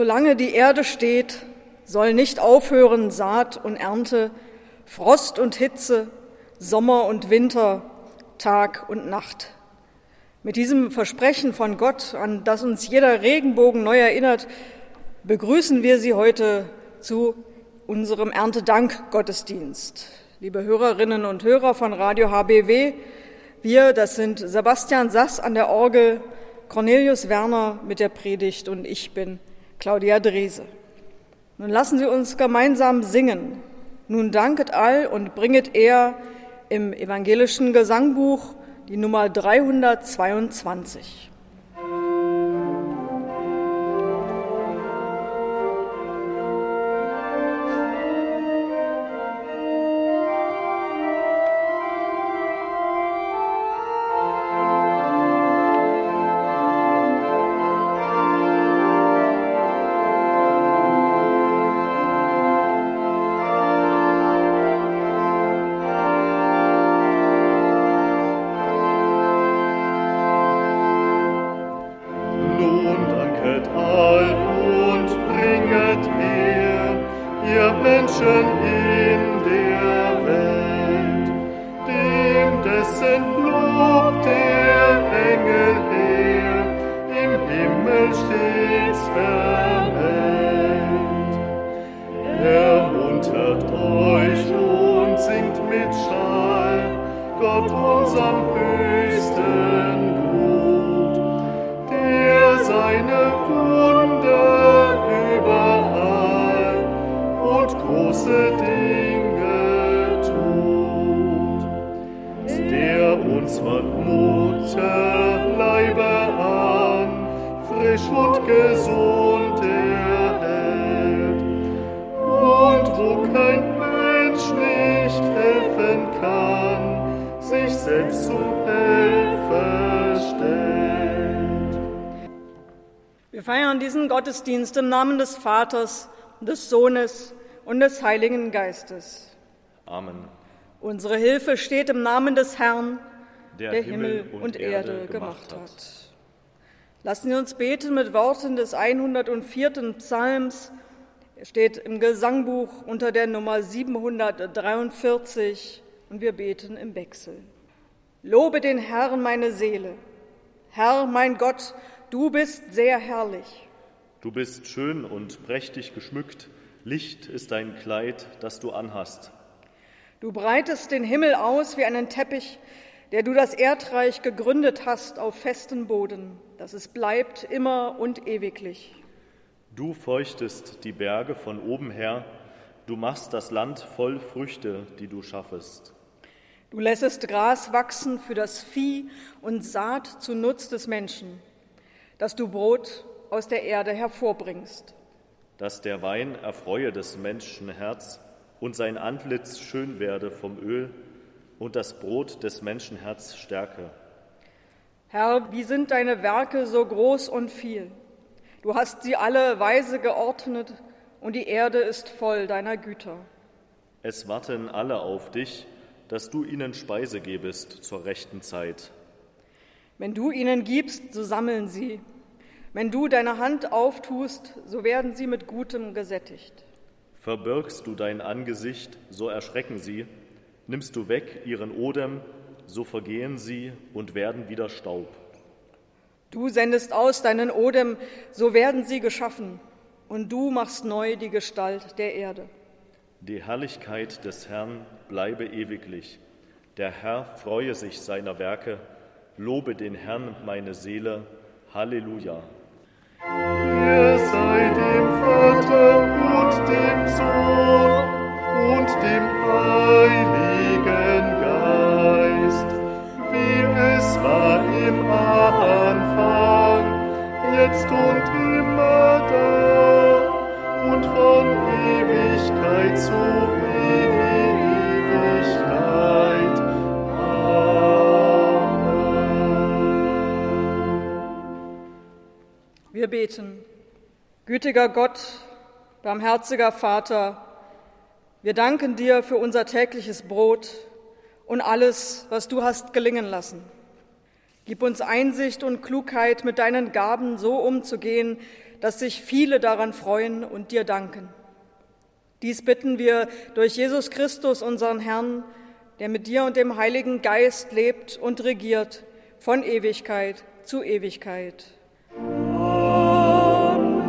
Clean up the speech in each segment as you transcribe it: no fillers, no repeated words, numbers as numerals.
Solange die Erde steht, soll nicht aufhören Saat und Ernte, Frost und Hitze, Sommer und Winter, Tag und Nacht. Mit diesem Versprechen von Gott, an das uns jeder Regenbogen neu erinnert, begrüßen wir Sie heute zu unserem Erntedank-Gottesdienst. Liebe Hörerinnen und Hörer von Radio HBW, wir, das sind Sebastian Sass an der Orgel, Cornelius Werner mit der Predigt und ich bin Claudia Drese. Nun lassen Sie uns gemeinsam singen. Nun danket all und bringet er im evangelischen Gesangbuch die Nummer 322. Wir feiern diesen Gottesdienst im Namen des Vaters, des Sohnes und des Heiligen Geistes. Amen. Unsere Hilfe steht im Namen des Herrn, der Himmel und Erde gemacht hat. Lassen Sie uns beten mit Worten des 104. Psalms. Er steht im Gesangbuch unter der Nummer 743 und wir beten im Wechsel. Lobe den Herrn, meine Seele. Herr, mein Gott, du bist sehr herrlich. Du bist schön und prächtig geschmückt. Licht ist dein Kleid, das du anhast. Du breitest den Himmel aus wie einen Teppich, der du das Erdreich gegründet hast auf festen Boden, dass es bleibt immer und ewiglich. Du feuchtest die Berge von oben her, du machst das Land voll Früchte, die du schaffest. Du lässest Gras wachsen für das Vieh und Saat zu Nutz des Menschen, dass du Brot aus der Erde hervorbringst. Dass der Wein erfreue des Menschen Herz und sein Antlitz schön werde vom Öl und das Brot des Menschen Herz stärke. Herr, wie sind deine Werke so groß und viel? Du hast sie alle weise geordnet und die Erde ist voll deiner Güter. Es warten alle auf dich, dass du ihnen Speise gebest zur rechten Zeit. Wenn du ihnen gibst, so sammeln sie. Wenn du deine Hand auftust, so werden sie mit Gutem gesättigt. Verbirgst du dein Angesicht, so erschrecken sie. Nimmst du weg ihren Odem, so vergehen sie und werden wieder Staub. Du sendest aus deinen Odem, so werden sie geschaffen, und du machst neu die Gestalt der Erde. Die Herrlichkeit des Herrn bleibe ewiglich. Der Herr freue sich seiner Werke. Lobe den Herrn, meine Seele. Halleluja. Er sei dem Vater und dem Sohn und dem Heiligen Geist, wie es war im Anfang, jetzt und immer da und von Ewigkeit zu Ewigkeit. Wir beten. Gütiger Gott, barmherziger Vater, wir danken dir für unser tägliches Brot und alles, was du hast gelingen lassen. Gib uns Einsicht und Klugheit, mit deinen Gaben so umzugehen, dass sich viele daran freuen und dir danken. Dies bitten wir durch Jesus Christus, unseren Herrn, der mit dir und dem Heiligen Geist lebt und regiert von Ewigkeit zu Ewigkeit. Amen.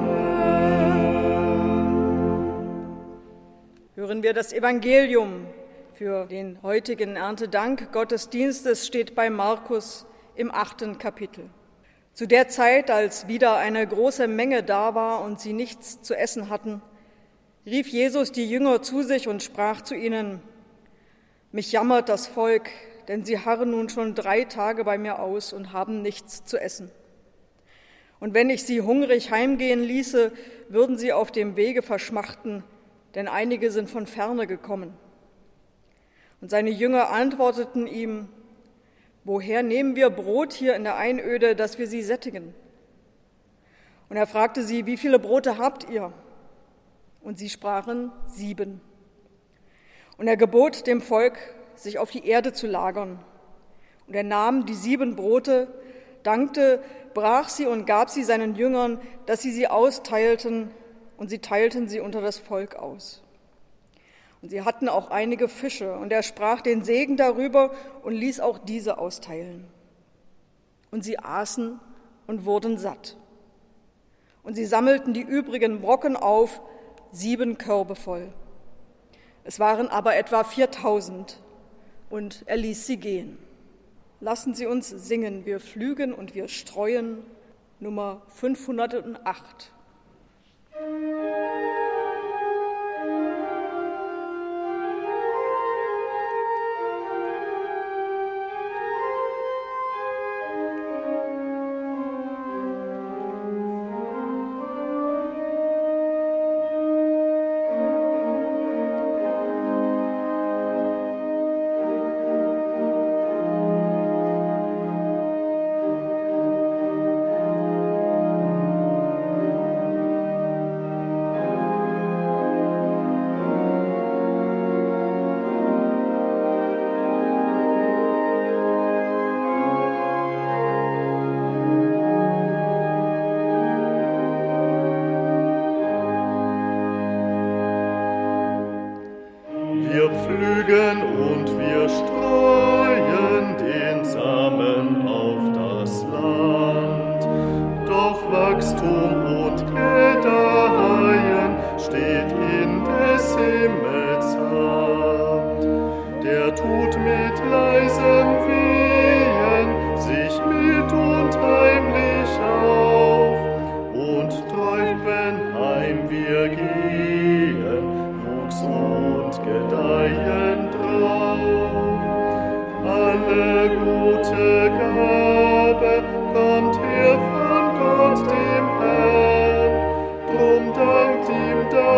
Hören wir das Evangelium für den heutigen Erntedank Gottesdienstes steht bei Markus im 8. Kapitel. Zu der Zeit, als wieder eine große Menge da war und sie nichts zu essen hatten, rief Jesus die Jünger zu sich und sprach zu ihnen: Mich jammert das Volk, denn sie harren nun schon 3 Tage bei mir aus und haben nichts zu essen. Und wenn ich sie hungrig heimgehen ließe, würden sie auf dem Wege verschmachten, denn einige sind von ferne gekommen. Und seine Jünger antworteten ihm: Woher nehmen wir Brot hier in der Einöde, dass wir sie sättigen? Und er fragte sie: Wie viele Brote habt ihr? Und sie sprachen: 7. Und er gebot dem Volk, sich auf die Erde zu lagern. Und er nahm die 7 Brote, dankte, brach sie und gab sie seinen Jüngern, dass sie austeilten, und sie teilten sie unter das Volk aus. Und sie hatten auch einige Fische, und er sprach den Segen darüber und ließ auch diese austeilen. Und sie aßen und wurden satt. Und sie sammelten die übrigen Brocken auf, 7 Körbe voll. Es waren aber etwa 4.000, und er ließ sie gehen. Lassen Sie uns singen, wir pflügen und wir streuen, Nummer 508. Wir pflügen und wir streuen den Samen auf das Land. Doch Wachstum und Gedeihen steht in des Himmels Hand. Der tut mit leisem Wehen sich mit und heimlich auf und träuft, wenn heim wir gehen, Wuchs und Gedeihen drauf. Alle gute Gabe kommt her von Gott dem Herrn. Drum dankt ihm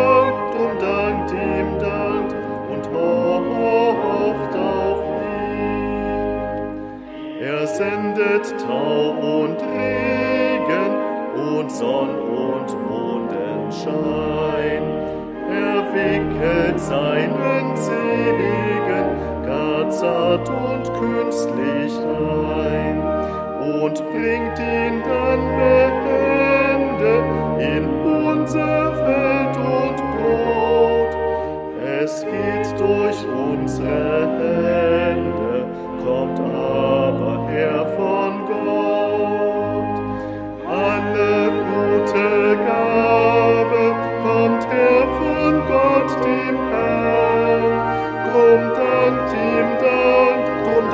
Dank und hofft auf ihn. Er sendet Tau und Regen und Sonn und Mondenschein. Er wickelt seinen Segen gar zart und künstlich ein und bringt ihn dann behende in unser Feld und Brot. Es geht durch unsere Hände, kommt aber her von Gott. Alle gute Gabe kommt her von Gott dem Herrn. Drum dankt ihm Dank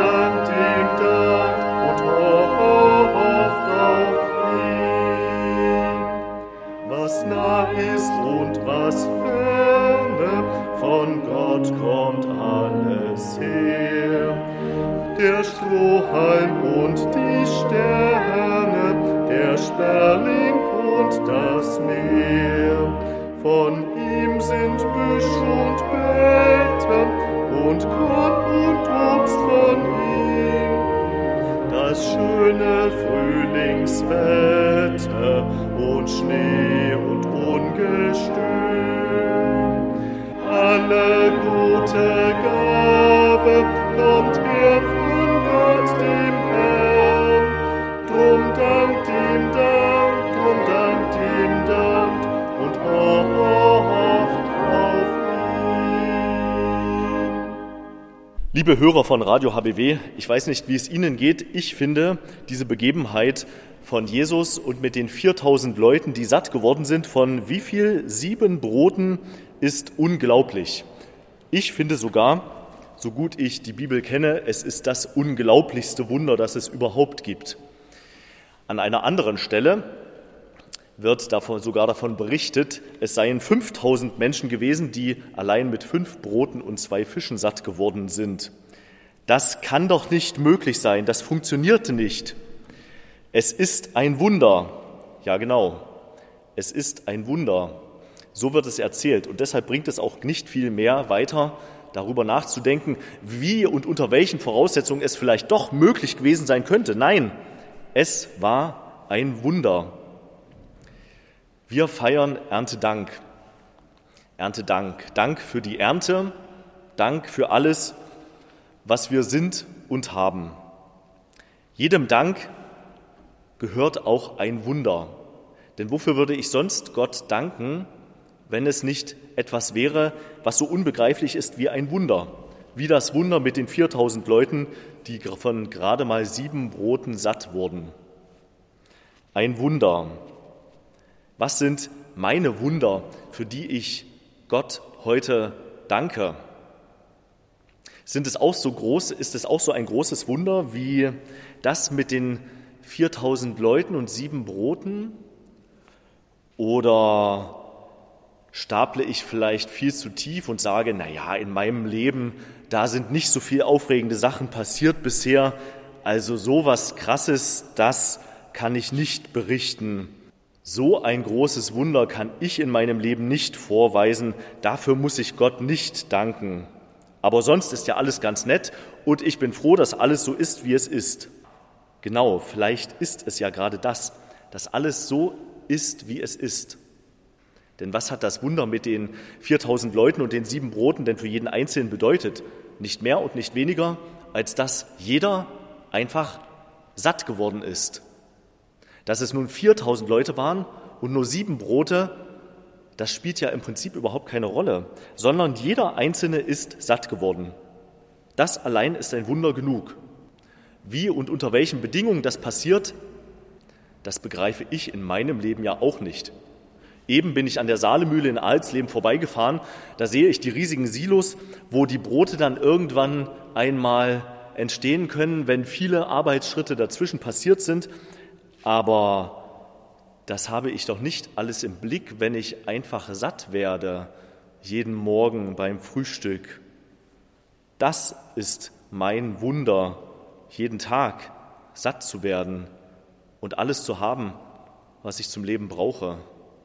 und hofft auf ihn. Was nah ist und was ferne, von Gott kommt alles her. Der Strohhalm und die Sterne, der Sperling und das Meer. Von ihm sind Büsch und Beete und Korn und Obst von ihm. Das schöne Frühlingswetter und Schnee und Ungestüm. Alle gute Gabe kommt her von Gott dem Herrn. Drum dankt ihm Dank Liebe Hörer von Radio HBW, ich weiß nicht, wie es Ihnen geht. Ich finde diese Begebenheit von Jesus und mit den 4000 Leuten, die satt geworden sind, von wie viel? 7 Broten, ist unglaublich. Ich finde sogar, so gut ich die Bibel kenne, es ist das unglaublichste Wunder, das es überhaupt gibt. An einer anderen Stelle wird sogar davon berichtet, es seien 5000 Menschen gewesen, die allein mit 5 Broten und 2 Fischen satt geworden sind. Das kann doch nicht möglich sein, das funktionierte nicht. Es ist ein Wunder. Ja, genau, es ist ein Wunder. So wird es erzählt und deshalb bringt es auch nicht viel mehr weiter, darüber nachzudenken, wie und unter welchen Voraussetzungen es vielleicht doch möglich gewesen sein könnte. Nein, es war ein Wunder. Wir feiern Erntedank. Erntedank. Dank für die Ernte, Dank für alles, was wir sind und haben. Jedem Dank gehört auch ein Wunder. Denn wofür würde ich sonst Gott danken, wenn es nicht etwas wäre, was so unbegreiflich ist wie ein Wunder? Wie das Wunder mit den 4000 Leuten, die von gerade mal 7 Broten satt wurden. Ein Wunder. Was sind meine Wunder, für die ich Gott heute danke? Ist es auch so ein großes Wunder wie das mit den 4000 Leuten und 7 Broten? Oder staple ich vielleicht viel zu tief und sage, naja, in meinem Leben, da sind nicht so viel aufregende Sachen passiert bisher, also sowas Krasses, das kann ich nicht berichten. So ein großes Wunder kann ich in meinem Leben nicht vorweisen, dafür muss ich Gott nicht danken. Aber sonst ist ja alles ganz nett und ich bin froh, dass alles so ist, wie es ist. Genau, vielleicht ist es ja gerade das, dass alles so ist, wie es ist. Denn was hat das Wunder mit den 4000 Leuten und den 7 Broten denn für jeden Einzelnen bedeutet? Nicht mehr und nicht weniger, als dass jeder einfach satt geworden ist. Dass es nun 4000 Leute waren und nur 7 Brote, das spielt ja im Prinzip überhaupt keine Rolle, sondern jeder Einzelne ist satt geworden. Das allein ist ein Wunder genug. Wie und unter welchen Bedingungen das passiert, das begreife ich in meinem Leben ja auch nicht. Eben bin ich an der Saalemühle in Alsleben vorbeigefahren, da sehe ich die riesigen Silos, wo die Brote dann irgendwann einmal entstehen können, wenn viele Arbeitsschritte dazwischen passiert sind. Aber das habe ich doch nicht alles im Blick, wenn ich einfach satt werde, jeden Morgen beim Frühstück. Das ist mein Wunder, jeden Tag satt zu werden und alles zu haben, was ich zum Leben brauche.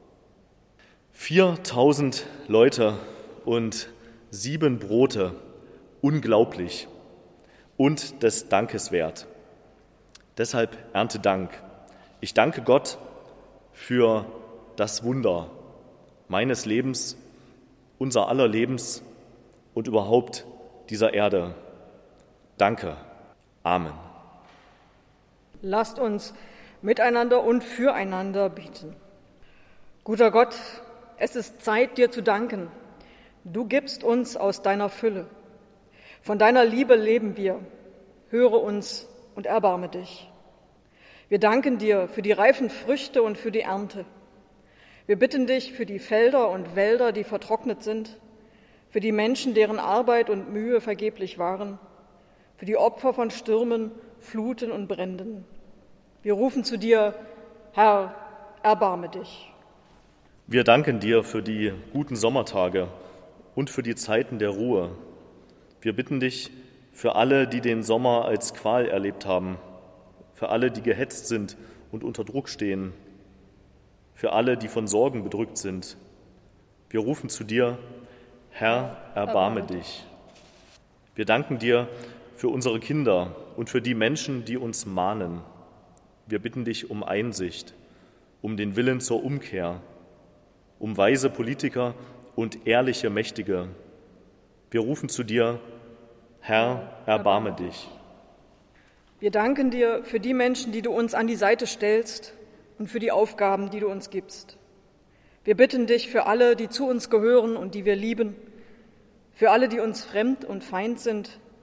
4000 Leute und 7 Brote, unglaublich und des Dankes wert. Deshalb Erntedank. Ich danke Gott für das Wunder meines Lebens, unser aller Lebens und überhaupt dieser Erde. Danke. Amen. Lasst uns miteinander und füreinander beten. Guter Gott, es ist Zeit, dir zu danken. Du gibst uns aus deiner Fülle. Von deiner Liebe leben wir. Höre uns und erbarme dich. Wir danken dir für die reifen Früchte und für die Ernte. Wir bitten dich für die Felder und Wälder, die vertrocknet sind, für die Menschen, deren Arbeit und Mühe vergeblich waren, für die Opfer von Stürmen, Fluten und Bränden. Wir rufen zu dir, Herr, erbarme dich. Wir danken dir für die guten Sommertage und für die Zeiten der Ruhe. Wir bitten dich für alle, die den Sommer als Qual erlebt haben, für alle, die gehetzt sind und unter Druck stehen, für alle, die von Sorgen bedrückt sind. Wir rufen zu dir, Herr, erbarme dich. Wir danken dir für unsere Kinder und für die Menschen, die uns mahnen. Wir bitten dich um Einsicht, um den Willen zur Umkehr, um weise Politiker und ehrliche Mächtige. Wir rufen zu dir, Herr, erbarme dich. Wir danken dir für die Menschen, die du uns an die Seite stellst und für die Aufgaben, die du uns gibst. Wir bitten dich für alle, die zu uns gehören und die wir lieben, für alle, die uns fremd und Feind sind,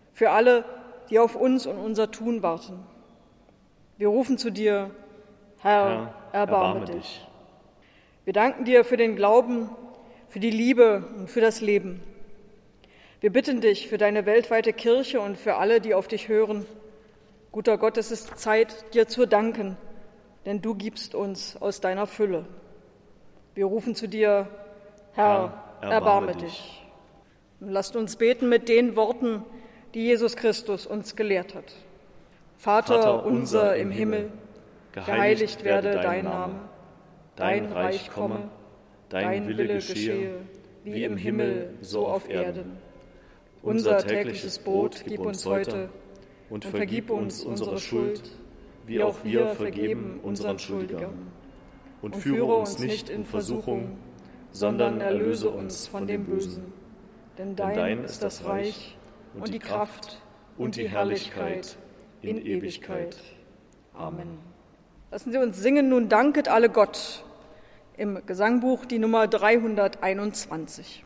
für alle, die auf uns und unser Tun warten. Wir rufen zu dir, Herr, erbarme dich. Wir danken dir für den Glauben, für die Liebe und für das Leben. Wir bitten dich für deine weltweite Kirche und für alle, die auf dich hören. Guter Gott, es ist Zeit, dir zu danken, denn du gibst uns aus deiner Fülle. Wir rufen zu dir, Herr, erbarme dich. Und lasst uns beten mit den Worten, die Jesus Christus uns gelehrt hat. Vater unser im Himmel, geheiligt werde dein Name, dein Reich komme, dein Wille geschehe, wie im Himmel, so auf Erden. Unser tägliches Brot gib uns heute und vergib uns unsere Schuld, wie auch wir vergeben unseren Schuldigern. Und führe uns nicht in Versuchung, sondern erlöse uns von dem Bösen. Denn dein ist das Reich und die Kraft und die Herrlichkeit in Ewigkeit. Amen. Lassen Sie uns singen, nun danket alle Gott, im Gesangbuch die Nummer 321.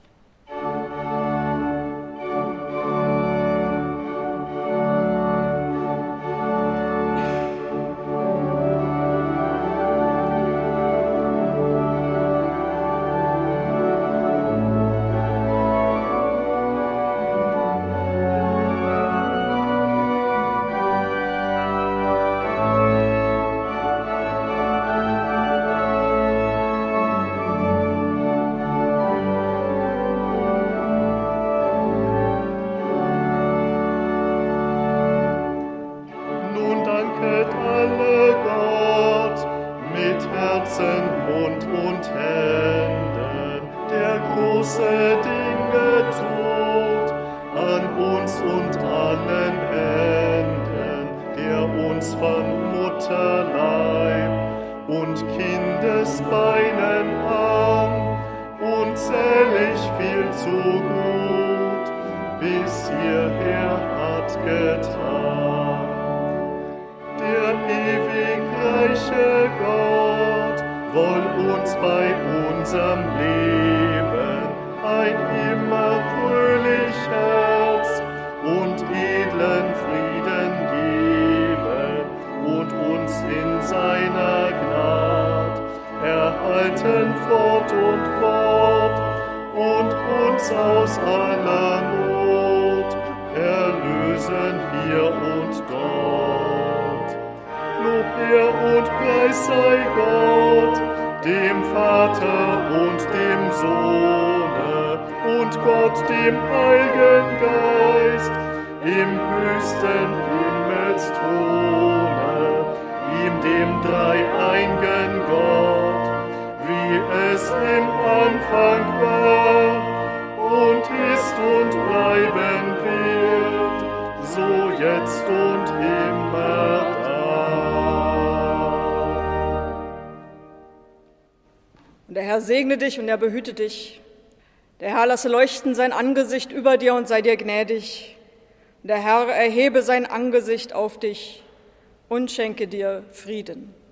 Und der Herr segne dich und er behüte dich. Der Herr lasse leuchten sein Angesicht über dir und sei dir gnädig. Und der Herr erhebe sein Angesicht auf dich und schenke dir Frieden.